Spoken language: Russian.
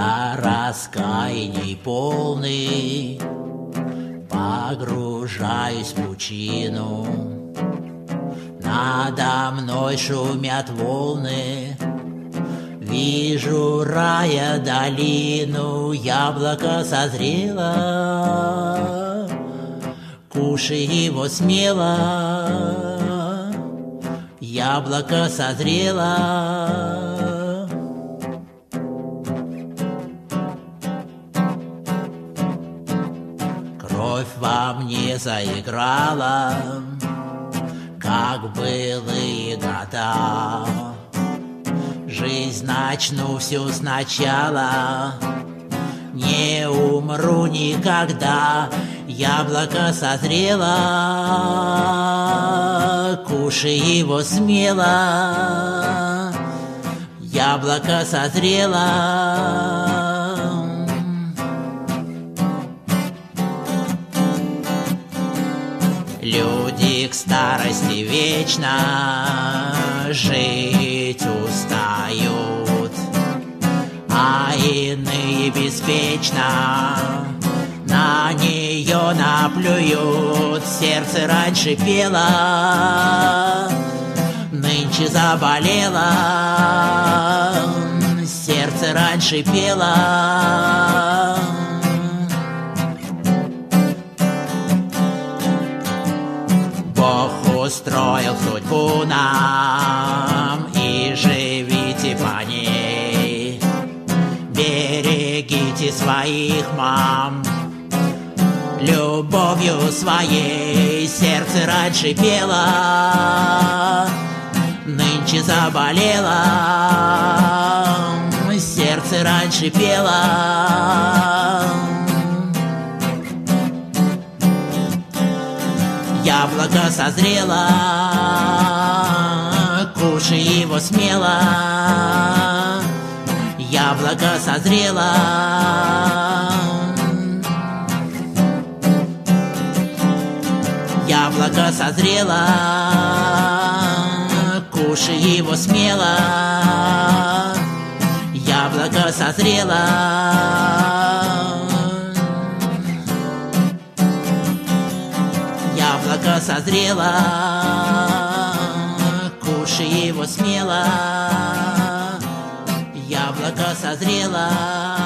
Я раскаяний полный погружаюсь в пучину. Надо мной шумят волны, вижу рая долину. Яблоко созрело, кушай его смело. Яблоко созрело. Кровь во мне заиграла, как былые года. Жизнь начну всю сначала, не умру никогда. Яблоко созрело, кушай его смело. Яблоко созрело. Люди к старости вечно жить устают, а иные беспечно на нее наплюют. Сердце раньше пело, нынче заболело. Сердце раньше пело. Бог устроил судьбу нам, и живите по ней. Берегите своих мам, любовью своей. Сердце раньше пело, нынче заболело. Сердце раньше пело. Яблоко созрело, кушай его смело. Яблоко созрело. Яблоко созрело, кушай его смело. Яблоко созрело. Яблоко созрело, кушай его смело. Яблоко созрело.